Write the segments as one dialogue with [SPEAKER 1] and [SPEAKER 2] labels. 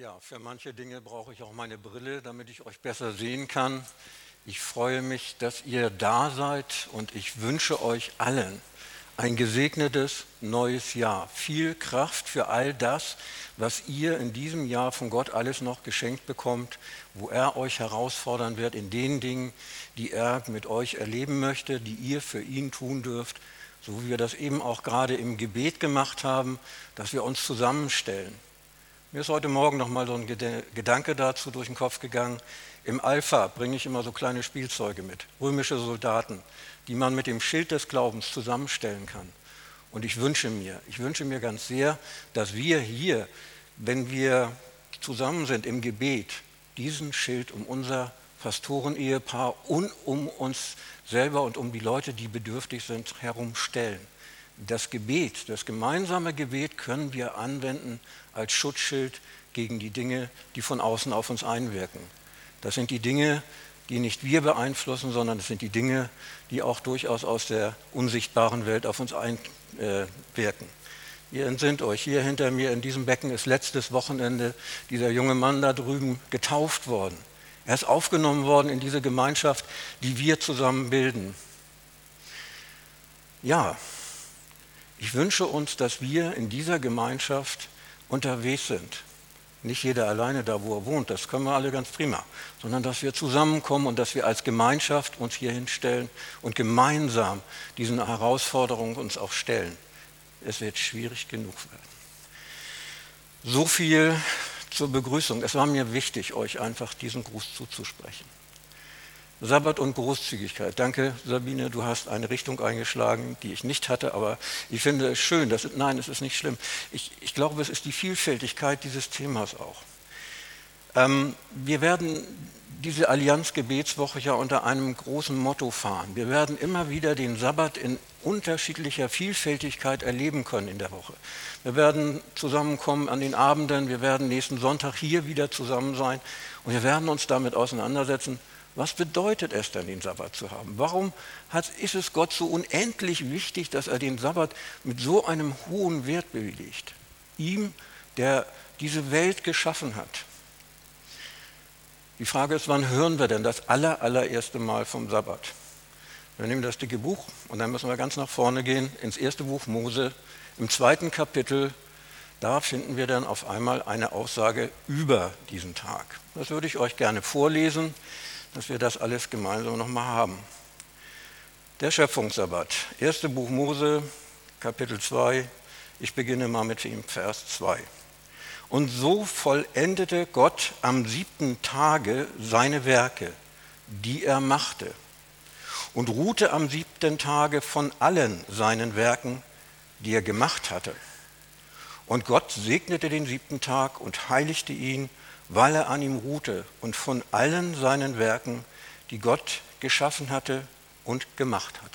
[SPEAKER 1] Ja, für manche Dinge brauche ich auch meine Brille, damit ich euch besser sehen kann. Ich freue mich, dass ihr da seid und ich wünsche euch allen ein gesegnetes neues Jahr. Viel Kraft für all das, was ihr in diesem Jahr von Gott alles noch geschenkt bekommt, wo er euch herausfordern wird in den Dingen, die er mit euch erleben möchte, die ihr für ihn tun dürft, so wie wir das eben auch gerade im Gebet gemacht haben, dass wir uns zusammenstellen. Mir ist heute Morgen noch mal so ein Gedanke dazu durch den Kopf gegangen. Im Alpha bringe ich immer so kleine Spielzeuge mit, römische Soldaten, die man mit dem Schild des Glaubens zusammenstellen kann. Und ich wünsche mir ganz sehr, dass wir hier, wenn wir zusammen sind im Gebet, diesen Schild um unser Pastorenehepaar und um uns selber und um die Leute, die bedürftig sind, herumstellen. Das Gebet, das gemeinsame Gebet können wir anwenden als Schutzschild gegen die Dinge, die von außen auf uns einwirken. Das sind die Dinge, die nicht wir beeinflussen, sondern das sind die Dinge, die auch durchaus aus der unsichtbaren Welt auf uns einwirken. Ihr entsinnt euch, hier hinter mir in diesem Becken ist letztes Wochenende dieser junge Mann da drüben getauft worden. Er ist aufgenommen worden in diese Gemeinschaft, die wir zusammen bilden. Ja, ich wünsche uns, dass wir in dieser Gemeinschaft unterwegs sind. Nicht jeder alleine da, wo er wohnt, das können wir alle ganz prima, sondern dass wir zusammenkommen und dass wir als Gemeinschaft uns hier hinstellen und gemeinsam diesen Herausforderungen uns auch stellen. Es wird schwierig genug werden. So viel zur Begrüßung. Es war mir wichtig, euch einfach diesen Gruß zuzusprechen. Sabbat und Großzügigkeit. Danke, Sabine, du hast eine Richtung eingeschlagen, die ich nicht hatte, aber ich finde es schön. Nein, es ist nicht schlimm. Ich glaube, es ist die Vielfältigkeit dieses Themas auch. Wir werden diese Allianz-Gebetswoche ja unter einem großen Motto fahren. Wir werden immer wieder den Sabbat in unterschiedlicher Vielfältigkeit erleben können in der Woche. Wir werden zusammenkommen an den Abenden, wir werden nächsten Sonntag hier wieder zusammen sein und wir werden uns damit auseinandersetzen, was bedeutet es denn, den Sabbat zu haben? Warum ist es Gott so unendlich wichtig, dass er den Sabbat mit so einem hohen Wert belegt? Ihm, der diese Welt geschaffen hat. Die Frage ist, wann hören wir denn das allererste Mal vom Sabbat? Wir nehmen das dicke Buch und dann müssen wir ganz nach vorne gehen, ins erste Buch Mose, im 2. Kapitel. Da finden wir dann auf einmal eine Aussage über diesen Tag. Das würde ich euch gerne vorlesen, dass wir das alles gemeinsam nochmal haben. Der Schöpfungssabbat, 1. Buch Mose, Kapitel 2, ich beginne mal mit dem Vers 2. Und so vollendete Gott am 7. Tage seine Werke, die er machte, und ruhte am 7. Tage von allen seinen Werken, die er gemacht hatte. Und Gott segnete den 7. Tag und heiligte ihn, weil er an ihm ruhte und von allen seinen Werken, die Gott geschaffen hatte und gemacht hatte.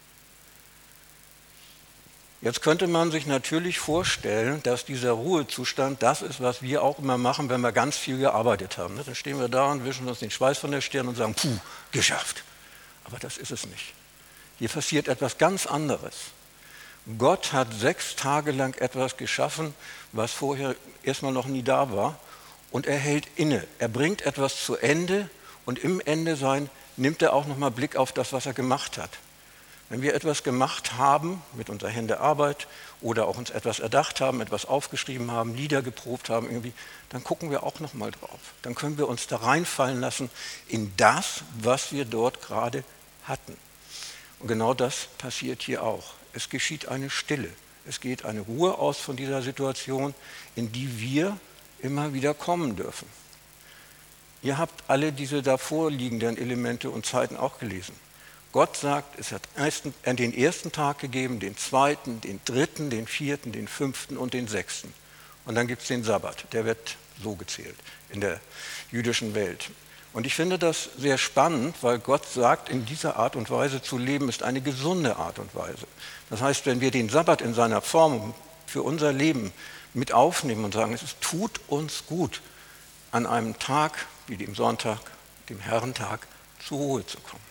[SPEAKER 1] Jetzt könnte man sich natürlich vorstellen, dass dieser Ruhezustand das ist, was wir auch immer machen, wenn wir ganz viel gearbeitet haben. Dann stehen wir da und wischen uns den Schweiß von der Stirn und sagen, puh, geschafft. Aber das ist es nicht. Hier passiert etwas ganz anderes. Gott hat 6 Tage lang etwas geschaffen, was vorher erstmal noch nie da war. Und er hält inne. Er bringt etwas zu Ende und im Ende sein nimmt er auch nochmal Blick auf das, was er gemacht hat. Wenn wir etwas gemacht haben mit unserer Hände Arbeit oder auch uns etwas erdacht haben, etwas aufgeschrieben haben, Lieder geprobt haben irgendwie, dann gucken wir auch nochmal drauf. Dann können wir uns da reinfallen lassen in das, was wir dort gerade hatten. Und genau das passiert hier auch. Es geschieht eine Stille. Es geht eine Ruhe aus von dieser Situation, in die wir immer wieder kommen dürfen. Ihr habt alle diese davor liegenden Elemente und Zeiten auch gelesen. Gott sagt, es hat den 1. Tag gegeben, den 2., den 3., den 4., den 5. und den 6. Und dann gibt es den Sabbat, der wird so gezählt in der jüdischen Welt. Und ich finde das sehr spannend, weil Gott sagt, in dieser Art und Weise zu leben ist eine gesunde Art und Weise. Das heißt, wenn wir den Sabbat in seiner Form für unser Leben mit aufnehmen und sagen, es tut uns gut, an einem Tag wie dem Sonntag, dem Herrentag, zur Ruhe zu kommen.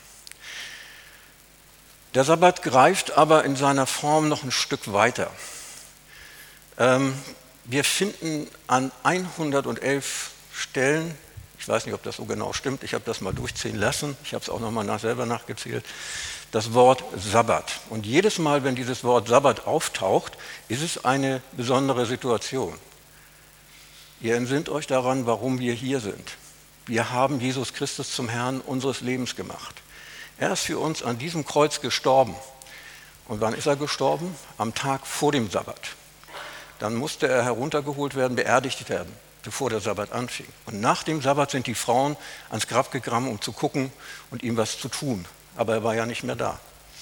[SPEAKER 1] Der Sabbat greift aber in seiner Form noch ein Stück weiter. Wir finden an 111 Stellen, ich weiß nicht, ob das so genau stimmt, ich habe das mal durchzählen lassen, ich habe es auch nochmal selber nachgezählt, das Wort Sabbat. Und jedes Mal, wenn dieses Wort Sabbat auftaucht, ist es eine besondere Situation. Ihr entsinnt euch daran, warum wir hier sind. Wir haben Jesus Christus zum Herrn unseres Lebens gemacht. Er ist für uns an diesem Kreuz gestorben. Und wann ist er gestorben? Am Tag vor dem Sabbat. Dann musste er heruntergeholt werden, beerdigt werden, bevor der Sabbat anfing. Und nach dem Sabbat sind die Frauen ans Grab gegangen, um zu gucken und ihm was zu tun. Aber er war ja nicht mehr da.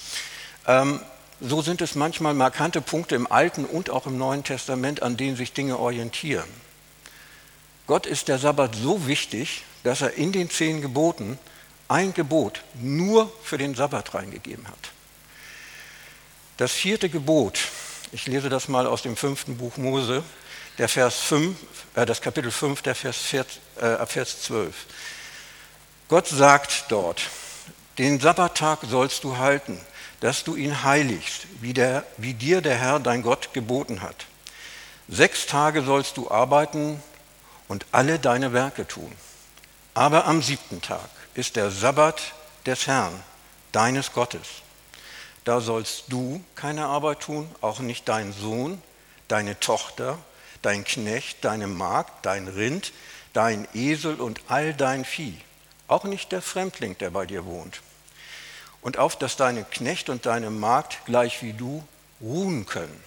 [SPEAKER 1] So sind es manchmal markante Punkte im Alten und auch im Neuen Testament, an denen sich Dinge orientieren. Gott ist der Sabbat so wichtig, dass er in den 10 Geboten ein Gebot nur für den Sabbat reingegeben hat. Das 4. Gebot, ich lese das mal aus dem 5. Buch Mose, das Kapitel 5, der Vers 12. Gott sagt dort, den Sabbattag sollst du halten, dass du ihn heiligst, wie dir der Herr dein Gott geboten hat. 6 Tage sollst du arbeiten und alle deine Werke tun. Aber am 7. Tag ist der Sabbat des Herrn, deines Gottes. Da sollst du keine Arbeit tun, auch nicht dein Sohn, deine Tochter, dein Knecht, deine Magd, dein Rind, dein Esel und all dein Vieh, auch nicht der Fremdling, der bei dir wohnt. Und auf, dass deine Knecht und deine Magd gleich wie du ruhen können.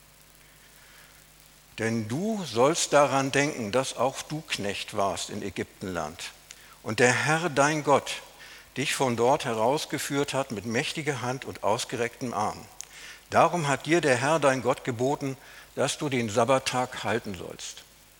[SPEAKER 1] Denn du sollst daran denken, dass auch du Knecht warst in Ägyptenland. Und der Herr, dein Gott, dich von dort herausgeführt hat mit mächtiger Hand und ausgerecktem Arm. Darum hat dir der Herr, dein Gott, geboten, dass du den Sabbattag halten sollst.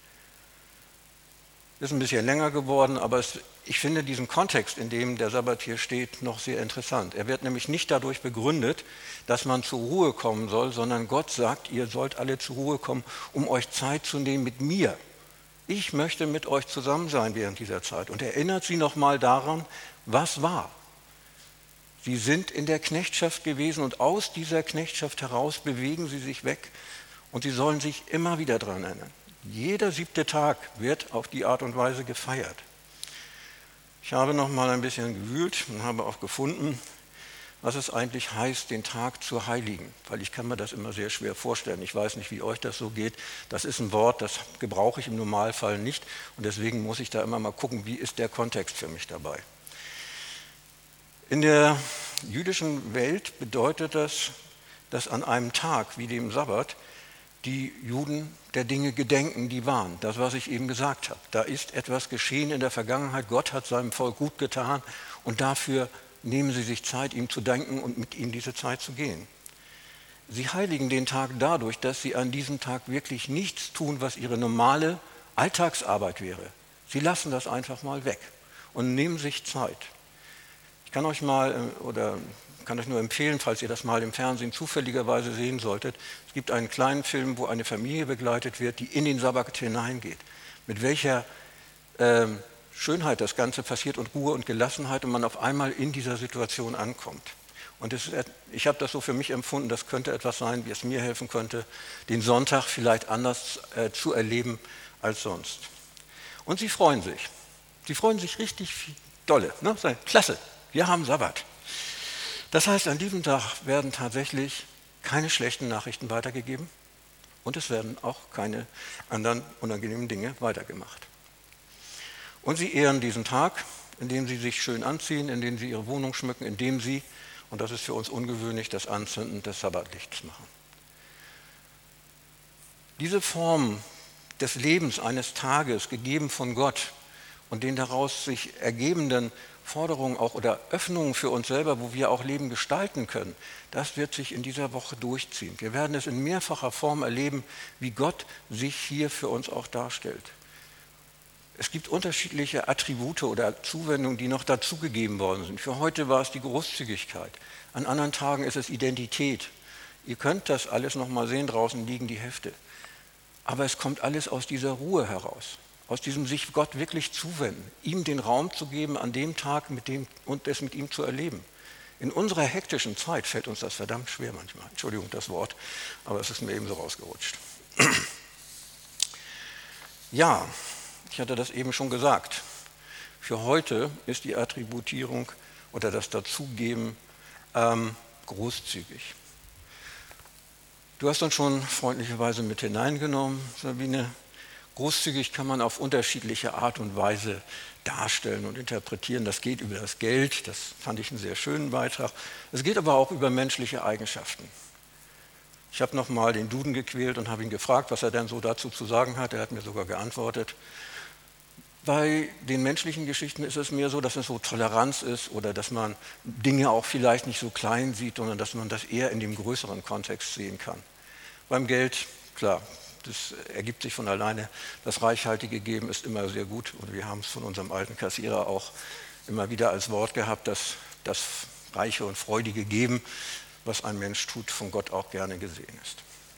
[SPEAKER 1] Ist ein bisschen länger geworden, aber ich finde diesen Kontext, in dem der Sabbat hier steht, noch sehr interessant. Er wird nämlich nicht dadurch begründet, dass man zur Ruhe kommen soll, sondern Gott sagt, ihr sollt alle zur Ruhe kommen, um euch Zeit zu nehmen mit mir. Ich möchte mit euch zusammen sein während dieser Zeit. Und erinnert sie nochmal daran, was war. Sie sind in der Knechtschaft gewesen und aus dieser Knechtschaft heraus bewegen sie sich weg und sie sollen sich immer wieder daran erinnern. Jeder 7. Tag wird auf die Art und Weise gefeiert. Ich habe noch mal ein bisschen gewühlt und habe auch gefunden, was es eigentlich heißt, den Tag zu heiligen. Weil ich kann mir das immer sehr schwer vorstellen. Ich weiß nicht, wie euch das so geht. Das ist ein Wort, das gebrauche ich im Normalfall nicht. Und deswegen muss ich da immer mal gucken, wie ist der Kontext für mich dabei. In der jüdischen Welt bedeutet das, dass an einem Tag wie dem Sabbat die Juden der Dinge gedenken, die waren. Das, was ich eben gesagt habe. Da ist etwas geschehen in der Vergangenheit. Gott hat seinem Volk gut getan und dafür nehmen sie sich Zeit, ihm zu danken und mit ihm diese Zeit zu gehen. Sie heiligen den Tag dadurch, dass sie an diesem Tag wirklich nichts tun, was ihre normale Alltagsarbeit wäre. Sie lassen das einfach mal weg und nehmen sich Zeit. Ich kann euch nur empfehlen, falls ihr das mal im Fernsehen zufälligerweise sehen solltet. Es gibt einen kleinen Film, wo eine Familie begleitet wird, die in den Sabbat hineingeht. Mit welcher Schönheit das Ganze passiert und Ruhe und Gelassenheit und man auf einmal in dieser Situation ankommt. Und ich habe das so für mich empfunden, das könnte etwas sein, wie es mir helfen könnte, den Sonntag vielleicht anders zu erleben als sonst. Und sie freuen sich. Sie freuen sich richtig dolle. Ne? Sagen, klasse, wir haben Sabbat. Das heißt, an diesem Tag werden tatsächlich keine schlechten Nachrichten weitergegeben und es werden auch keine anderen unangenehmen Dinge weitergemacht. Und sie ehren diesen Tag, indem sie sich schön anziehen, indem sie ihre Wohnung schmücken, indem sie, und das ist für uns ungewöhnlich, das Anzünden des Sabbatlichts machen. Diese Form des Lebens eines Tages, gegeben von Gott und den daraus sich ergebenden Forderungen auch oder Öffnungen für uns selber, wo wir auch Leben gestalten können, das wird sich in dieser Woche durchziehen. Wir werden es in mehrfacher Form erleben, wie Gott sich hier für uns auch darstellt. Es gibt unterschiedliche Attribute oder Zuwendungen, die noch dazugegeben worden sind. Für heute war es die Großzügigkeit. An anderen Tagen ist es Identität. Ihr könnt das alles noch mal sehen, draußen liegen die Hefte. Aber es kommt alles aus dieser Ruhe heraus, aus diesem sich Gott wirklich zuwenden, ihm den Raum zu geben, an dem Tag und es mit ihm zu erleben. In unserer hektischen Zeit fällt uns das verdammt schwer manchmal. Entschuldigung das Wort, aber es ist mir eben so rausgerutscht. Ja, ich hatte das eben schon gesagt. Für heute ist die Attributierung oder das Dazugeben großzügig. Du hast uns schon freundlicherweise mit hineingenommen, Sabine. Großzügig kann man auf unterschiedliche Art und Weise darstellen und interpretieren. Das geht über das Geld, das fand ich einen sehr schönen Beitrag. Es geht aber auch über menschliche Eigenschaften. Ich habe nochmal den Duden gequält und habe ihn gefragt, was er denn so dazu zu sagen hat. Er hat mir sogar geantwortet. Bei den menschlichen Geschichten ist es mehr so, dass es so Toleranz ist oder dass man Dinge auch vielleicht nicht so klein sieht, sondern dass man das eher in dem größeren Kontext sehen kann. Beim Geld, klar, das ergibt sich von alleine. Das reichhaltige Geben ist immer sehr gut. Und wir haben es von unserem alten Kassierer auch immer wieder als Wort gehabt, dass das reiche und freudige Geben, was ein Mensch tut, von Gott auch gerne gesehen ist.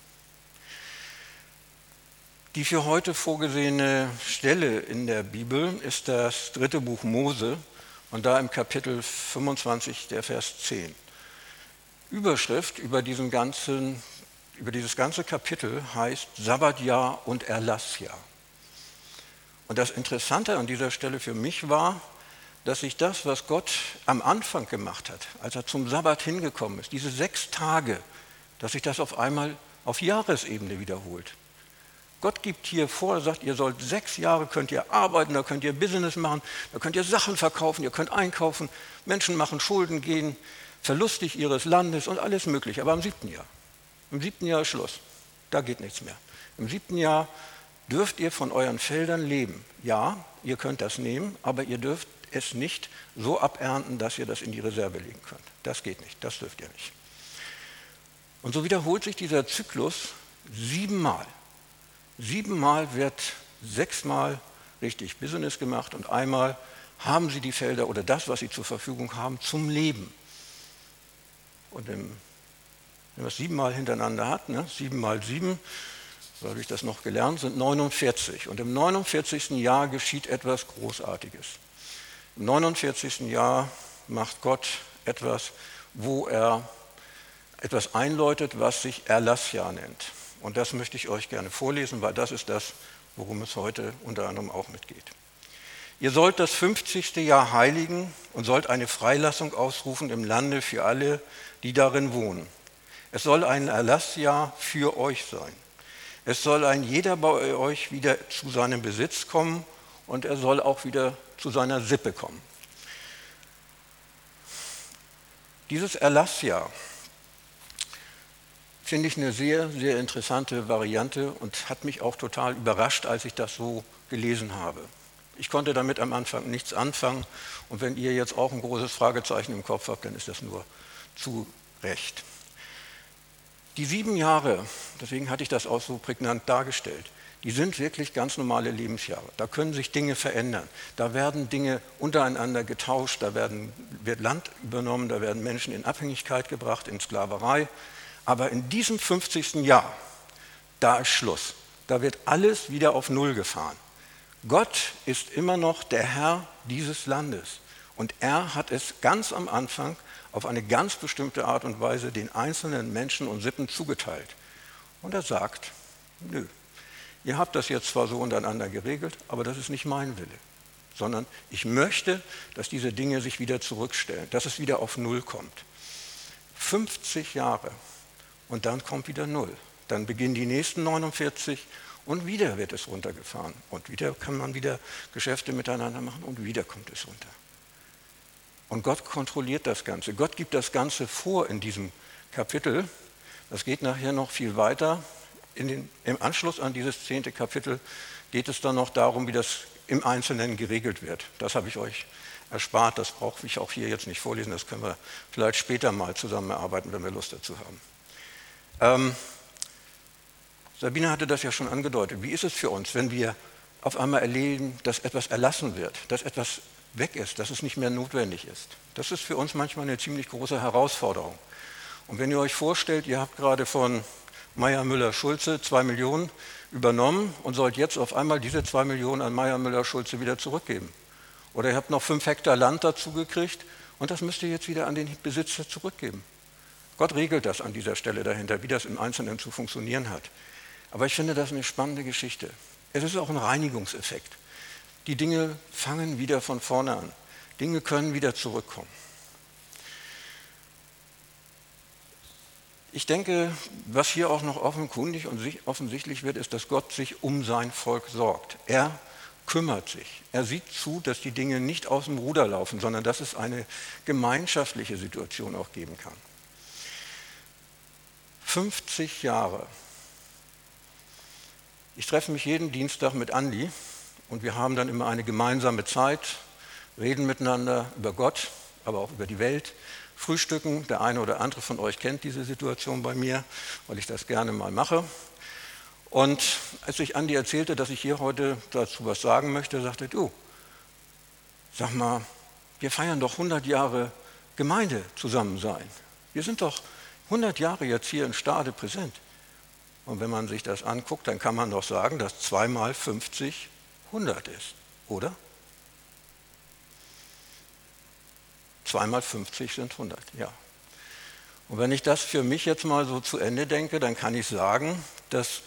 [SPEAKER 1] Die für heute vorgesehene Stelle in der Bibel ist das 3. Buch Mose und da im Kapitel 25, der Vers 10. Überschrift über dieses ganze Kapitel heißt Sabbatjahr und Erlassjahr. Und das Interessante an dieser Stelle für mich war, dass sich das, was Gott am Anfang gemacht hat, als er zum Sabbat hingekommen ist, diese 6 Tage, dass sich das auf einmal auf Jahresebene wiederholt. Gott gibt hier vor, er sagt, ihr sollt 6 Jahre, könnt ihr arbeiten, da könnt ihr Business machen, da könnt ihr Sachen verkaufen, ihr könnt einkaufen, Menschen machen Schulden, gehen verlustig ihres Landes und alles mögliche. Aber im 7. Jahr ist Schluss, da geht nichts mehr. Im 7. Jahr dürft ihr von euren Feldern leben. Ja, ihr könnt das nehmen, aber ihr dürft es nicht so abernten, dass ihr das in die Reserve legen könnt. Das geht nicht, das dürft ihr nicht. Und so wiederholt sich dieser Zyklus 7 Mal. 7 Mal wird 6 Mal richtig Business gemacht und einmal haben sie die Felder oder das, was sie zur Verfügung haben, zum Leben. Und wenn man es 7 Mal hintereinander hat, 7 mal 7, so habe ich das noch gelernt, sind 49. Und im 49. Jahr geschieht etwas Großartiges. Im 49. Jahr macht Gott etwas, wo er etwas einläutet, was sich Erlassjahr nennt. Und das möchte ich euch gerne vorlesen, weil das ist das, worum es heute unter anderem auch mitgeht. Ihr sollt das 50. Jahr heiligen und sollt eine Freilassung ausrufen im Lande für alle, die darin wohnen. Es soll ein Erlassjahr für euch sein. Es soll ein jeder bei euch wieder zu seinem Besitz kommen und er soll auch wieder zu seiner Sippe kommen. Dieses Erlassjahr finde ich eine sehr, sehr interessante Variante und hat mich auch total überrascht, als ich das so gelesen habe. Ich konnte damit am Anfang nichts anfangen und wenn ihr jetzt auch ein großes Fragezeichen im Kopf habt, dann ist das nur zu Recht. Die 7 Jahre, deswegen hatte ich das auch so prägnant dargestellt, die sind wirklich ganz normale Lebensjahre. Da können sich Dinge verändern. Da werden Dinge untereinander getauscht, da wird Land übernommen, da werden Menschen in Abhängigkeit gebracht, in Sklaverei. Aber in diesem 50. Jahr, da ist Schluss. Da wird alles wieder auf Null gefahren. Gott ist immer noch der Herr dieses Landes. Und er hat es ganz am Anfang auf eine ganz bestimmte Art und Weise den einzelnen Menschen und Sippen zugeteilt. Und er sagt, nö, ihr habt das jetzt zwar so untereinander geregelt, aber das ist nicht mein Wille. Sondern ich möchte, dass diese Dinge sich wieder zurückstellen, dass es wieder auf Null kommt. 50 Jahre. Und dann kommt wieder Null. Dann beginnen die nächsten 49 und wieder wird es runtergefahren. Und wieder kann man wieder Geschäfte miteinander machen und wieder kommt es runter. Und Gott kontrolliert das Ganze. Gott gibt das Ganze vor in diesem Kapitel. Das geht nachher noch viel weiter. Im Anschluss an dieses 10. Kapitel geht es dann noch darum, wie das im Einzelnen geregelt wird. Das habe ich euch erspart. Das brauche ich auch hier jetzt nicht vorlesen. Das können wir vielleicht später mal zusammen erarbeiten, wenn wir Lust dazu haben. Sabine hatte das ja schon angedeutet. Wie ist es für uns, wenn wir auf einmal erleben, dass etwas erlassen wird, dass etwas weg ist, dass es nicht mehr notwendig ist? Das ist für uns manchmal eine ziemlich große Herausforderung. Und wenn ihr euch vorstellt, ihr habt gerade von Meyer Müller-Schulze 2 Millionen übernommen und sollt jetzt auf einmal diese 2 Millionen an Meyer Müller-Schulze wieder zurückgeben. Oder ihr habt noch 5 Hektar Land dazu gekriegt und das müsst ihr jetzt wieder an den Besitzer zurückgeben. Gott regelt das an dieser Stelle dahinter, wie das im Einzelnen zu funktionieren hat. Aber ich finde das eine spannende Geschichte. Es ist auch ein Reinigungseffekt. Die Dinge fangen wieder von vorne an. Dinge können wieder zurückkommen. Ich denke, was hier auch noch offenkundig und offensichtlich wird, ist, dass Gott sich um sein Volk sorgt. Er kümmert sich. Er sieht zu, dass die Dinge nicht aus dem Ruder laufen, sondern dass es eine gemeinschaftliche Situation auch geben kann. 50 Jahre. Ich treffe mich jeden Dienstag mit Andi und wir haben dann immer eine gemeinsame Zeit, reden miteinander über Gott, aber auch über die Welt, frühstücken. Der eine oder andere von euch kennt diese Situation bei mir, weil ich das gerne mal mache. Und als ich Andi erzählte, dass ich hier heute dazu was sagen möchte, sagte du, sag mal, wir feiern doch 100 Jahre Gemeinde zusammen sein. Wir sind doch 100 Jahre jetzt hier in Stade präsent. Und wenn man sich das anguckt, dann kann man doch sagen, dass 2 mal 50 100 ist, oder? 2 mal 50 sind 100, ja. Und wenn ich das für mich jetzt mal so zu Ende denke, dann kann ich sagen, dass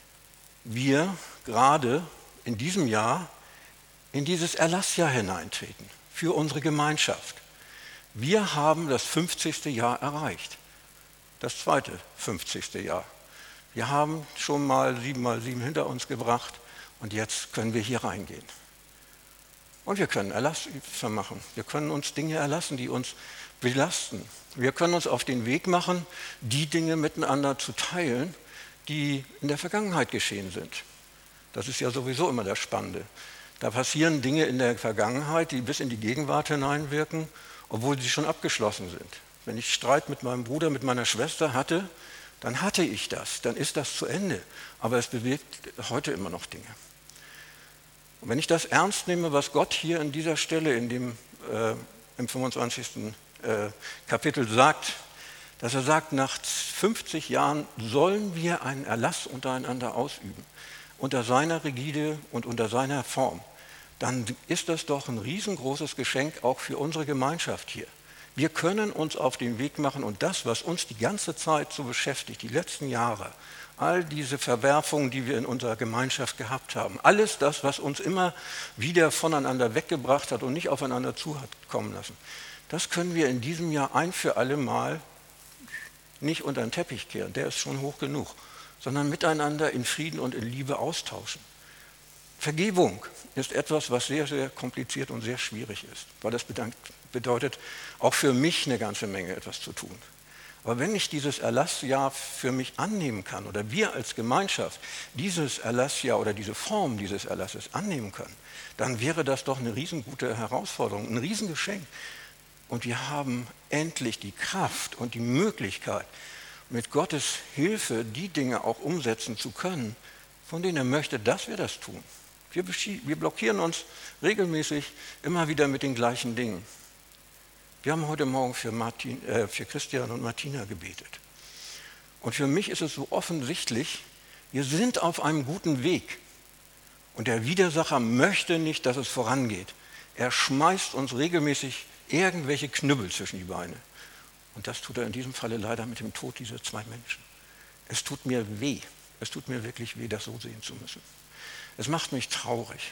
[SPEAKER 1] wir gerade in diesem Jahr in dieses Erlassjahr hineintreten, für unsere Gemeinschaft. Wir haben das 50. Jahr erreicht, das zweite 50. Jahr. Wir haben schon mal 7 mal 7 hinter uns gebracht und jetzt können wir hier reingehen. Und wir können Erlass vermachen. Wir können uns Dinge erlassen, die uns belasten. Wir können uns auf den Weg machen, die Dinge miteinander zu teilen, die in der Vergangenheit geschehen sind. Das ist ja sowieso immer das Spannende. Da passieren Dinge in der Vergangenheit, die bis in die Gegenwart hineinwirken, obwohl sie schon abgeschlossen sind. Wenn ich Streit mit meinem Bruder, mit meiner Schwester hatte, dann hatte ich das, dann ist das zu Ende. Aber es bewirkt heute immer noch Dinge. Und wenn ich das ernst nehme, was Gott hier an dieser Stelle im 25. Kapitel sagt, dass er sagt, nach 50 Jahren sollen wir einen Erlass untereinander ausüben, unter seiner Rigide und unter seiner Form, dann ist das doch ein riesengroßes Geschenk auch für unsere Gemeinschaft hier. Wir können uns auf den Weg machen und das, was uns die ganze Zeit so beschäftigt, die letzten Jahre, all diese Verwerfungen, die wir in unserer Gemeinschaft gehabt haben, alles das, was uns immer wieder voneinander weggebracht hat und nicht aufeinander zu hat kommen lassen, das können wir in diesem Jahr ein für alle Mal nicht unter den Teppich kehren, der ist schon hoch genug, sondern miteinander in Frieden und in Liebe austauschen. Vergebung ist etwas, was sehr, sehr kompliziert und sehr schwierig ist, weil das bedeutet auch für mich eine ganze Menge etwas zu tun. Aber wenn ich dieses Erlassjahr für mich annehmen kann oder wir als Gemeinschaft dieses Erlassjahr oder diese Form dieses Erlasses annehmen können, dann wäre das doch eine riesengute Herausforderung, ein Riesengeschenk. Und wir haben endlich die Kraft und die Möglichkeit, mit Gottes Hilfe die Dinge auch umsetzen zu können, von denen er möchte, dass wir das tun. Wir blockieren uns regelmäßig immer wieder mit den gleichen Dingen. Wir haben heute Morgen für Christian und Martina gebetet. Und für mich ist es so offensichtlich, wir sind auf einem guten Weg. Und der Widersacher möchte nicht, dass es vorangeht. Er schmeißt uns regelmäßig irgendwelche Knüppel zwischen die Beine. Und das tut er in diesem Falle leider mit dem Tod dieser 2 Menschen. Es tut mir weh. Es tut mir wirklich weh, das so sehen zu müssen. Es macht mich traurig.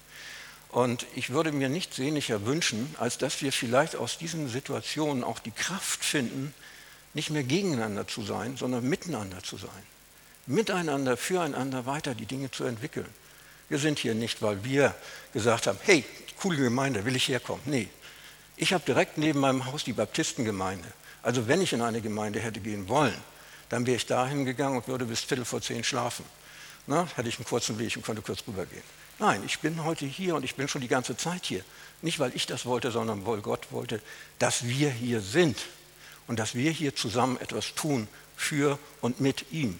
[SPEAKER 1] Und ich würde mir nichts sehnlicher wünschen, als dass wir vielleicht aus diesen Situationen auch die Kraft finden, nicht mehr gegeneinander zu sein, sondern miteinander zu sein. Miteinander, füreinander weiter die Dinge zu entwickeln. Wir sind hier nicht, weil wir gesagt haben, hey, coole Gemeinde, will ich herkommen. Nee, ich habe direkt neben meinem Haus die Baptistengemeinde. Also wenn ich in eine Gemeinde hätte gehen wollen, dann wäre ich dahin gegangen und würde bis 9:15 schlafen. Na, hätte ich einen kurzen Weg und konnte kurz rübergehen. Nein, ich bin heute hier und ich bin schon die ganze Zeit hier. Nicht, weil ich das wollte, sondern weil Gott wollte, dass wir hier sind und dass wir hier zusammen etwas tun für und mit ihm.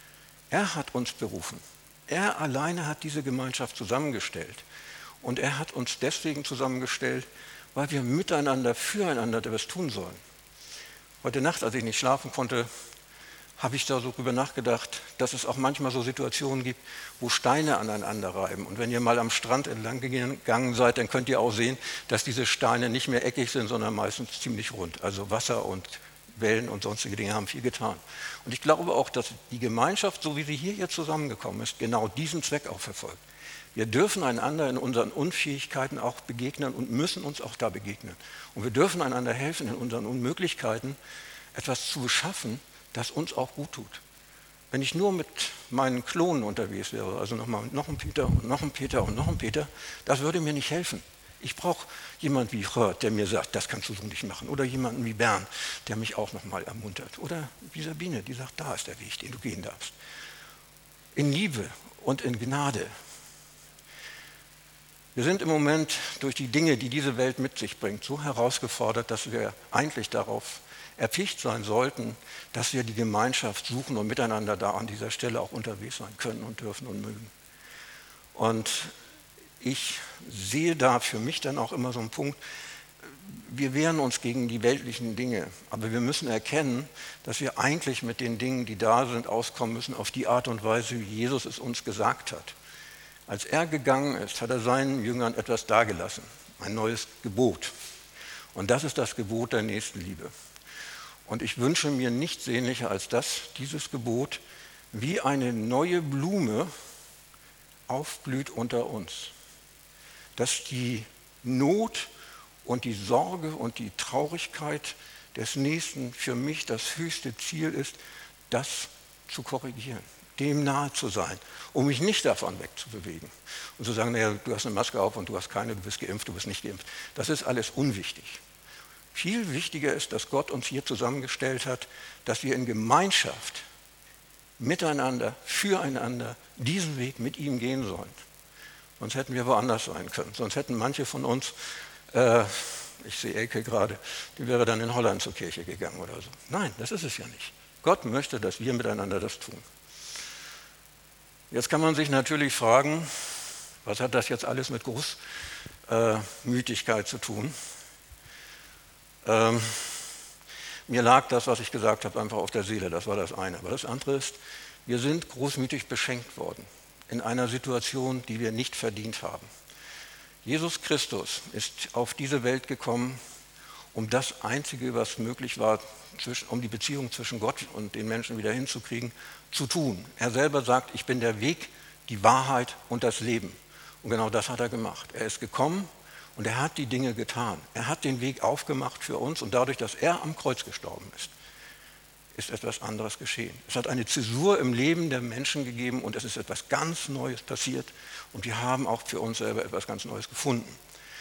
[SPEAKER 1] Er hat uns berufen. Er alleine hat diese Gemeinschaft zusammengestellt. Und er hat uns deswegen zusammengestellt, weil wir miteinander, füreinander etwas tun sollen. Heute Nacht, als ich nicht schlafen konnte, habe ich darüber nachgedacht, dass es auch manchmal so Situationen gibt, wo Steine aneinander reiben. Und wenn ihr mal am Strand entlang gegangen seid, dann könnt ihr auch sehen, dass diese Steine nicht mehr eckig sind, sondern meistens ziemlich rund. Also Wasser und Wellen und sonstige Dinge haben viel getan. Und ich glaube auch, dass die Gemeinschaft, so wie sie hier jetzt zusammengekommen ist, genau diesen Zweck auch verfolgt. Wir dürfen einander in unseren Unfähigkeiten auch begegnen und müssen uns auch da begegnen. Und wir dürfen einander helfen, in unseren Unmöglichkeiten etwas zu schaffen, das uns auch gut tut. Wenn ich nur mit meinen Klonen unterwegs wäre, also noch ein Peter und noch ein Peter und noch ein Peter, das würde mir nicht helfen. Ich brauche jemanden wie Röhrt, der mir sagt, das kannst du so nicht machen. Oder jemanden wie Bernd, der mich auch nochmal ermuntert. Oder wie Sabine, die sagt, da ist der Weg, den du gehen darfst. In Liebe und in Gnade. Wir sind im Moment durch die Dinge, die diese Welt mit sich bringt, so herausgefordert, dass wir eigentlich darauf erpicht sein sollten, dass wir die Gemeinschaft suchen und miteinander da an dieser Stelle auch unterwegs sein können und dürfen und mögen. Und ich sehe da für mich dann auch immer so einen Punkt, wir wehren uns gegen die weltlichen Dinge, aber wir müssen erkennen, dass wir eigentlich mit den Dingen, die da sind, auskommen müssen auf die Art und Weise, wie Jesus es uns gesagt hat. Als er gegangen ist, hat er seinen Jüngern etwas dargelassen, ein neues Gebot. Und das ist das Gebot der Nächstenliebe. Und ich wünsche mir nichts sehnlicher, als dass dieses Gebot wie eine neue Blume aufblüht unter uns. Dass die Not und die Sorge und die Traurigkeit des Nächsten für mich das höchste Ziel ist, das zu korrigieren, dem nahe zu sein, um mich nicht davon wegzubewegen und zu sagen, naja, du hast eine Maske auf und du hast keine, du bist geimpft, du bist nicht geimpft. Das ist alles unwichtig. Viel wichtiger ist, dass Gott uns hier zusammengestellt hat, dass wir in Gemeinschaft, miteinander, füreinander diesen Weg mit ihm gehen sollen. Sonst hätten wir woanders sein können. Sonst hätten manche von uns, ich sehe Elke gerade, die wäre dann in Holland zur Kirche gegangen oder so. Nein, das ist es ja nicht. Gott möchte, dass wir miteinander das tun. Jetzt kann man sich natürlich fragen, was hat das jetzt alles mit Großmütigkeit zu tun? Mir lag das, was ich gesagt habe, einfach auf der Seele, das war das eine. Aber das andere ist, wir sind großmütig beschenkt worden in einer Situation, die wir nicht verdient haben. Jesus Christus ist auf diese Welt gekommen, um das Einzige, was möglich war, um die Beziehung zwischen Gott und den Menschen wieder hinzukriegen, zu tun. Er selber sagt, ich bin der Weg, die Wahrheit und das Leben. Und genau das hat er gemacht. Er ist gekommen und er hat die Dinge getan. Er hat den Weg aufgemacht für uns und dadurch, dass er am Kreuz gestorben ist, ist etwas anderes geschehen. Es hat eine Zäsur im Leben der Menschen gegeben und es ist etwas ganz Neues passiert und wir haben auch für uns selber etwas ganz Neues gefunden.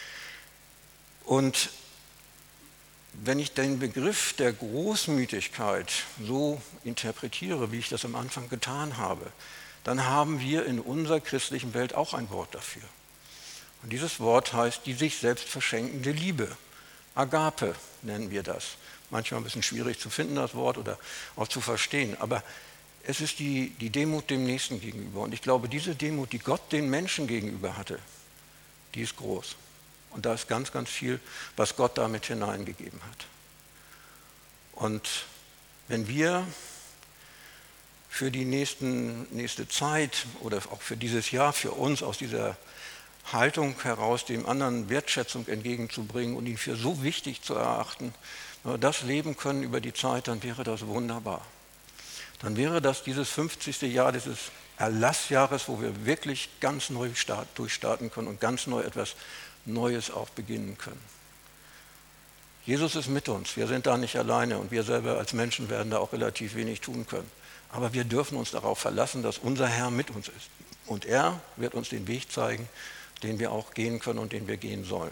[SPEAKER 1] Und wenn ich den Begriff der Großmütigkeit so interpretiere, wie ich das am Anfang getan habe, dann haben wir in unserer christlichen Welt auch ein Wort dafür. Und dieses Wort heißt die sich selbst verschenkende Liebe. Agape nennen wir das. Manchmal ein bisschen schwierig zu finden, das Wort, oder auch zu verstehen. Aber es ist die Demut dem Nächsten gegenüber. Und ich glaube, diese Demut, die Gott den Menschen gegenüber hatte, die ist groß. Und da ist ganz, ganz viel, was Gott damit hineingegeben hat. Und wenn wir für die nächste Zeit oder auch für dieses Jahr, für uns aus dieser Haltung heraus, dem anderen Wertschätzung entgegenzubringen und ihn für so wichtig zu erachten, wenn wir das leben können über die Zeit, dann wäre das wunderbar. Dann wäre das dieses 50. Jahr, dieses Erlassjahres, wo wir wirklich ganz neu durchstarten können und ganz neu etwas Neues auch beginnen können. Jesus ist mit uns, wir sind da nicht alleine und wir selber als Menschen werden da auch relativ wenig tun können. Aber wir dürfen uns darauf verlassen, dass unser Herr mit uns ist. Und er wird uns den Weg zeigen, den wir auch gehen können und den wir gehen sollen.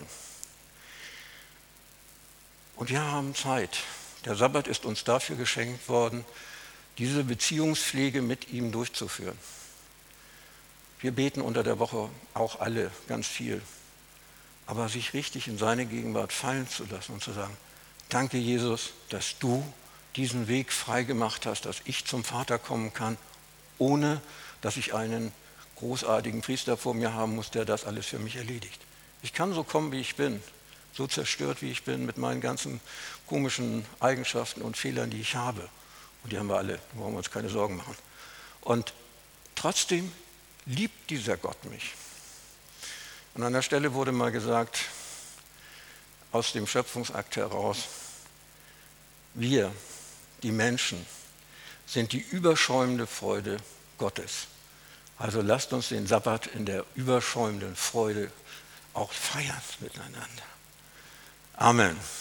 [SPEAKER 1] Und wir haben Zeit. Der Sabbat ist uns dafür geschenkt worden, diese Beziehungspflege mit ihm durchzuführen. Wir beten unter der Woche auch alle ganz viel. Aber sich richtig in seine Gegenwart fallen zu lassen und zu sagen, danke Jesus, dass du diesen Weg frei gemacht hast, dass ich zum Vater kommen kann, ohne dass ich einen großartigen Priester vor mir haben muss, der das alles für mich erledigt. Ich kann so kommen, wie ich bin, so zerstört, wie ich bin, mit meinen ganzen komischen Eigenschaften und Fehlern, die ich habe. Und die haben wir alle, da brauchen wir uns keine Sorgen machen. Und trotzdem liebt dieser Gott mich. An einer Stelle wurde mal gesagt, aus dem Schöpfungsakt heraus, wir die Menschen, sind die überschäumende Freude Gottes. Also lasst uns den Sabbat in der überschäumenden Freude auch feiern miteinander. Amen.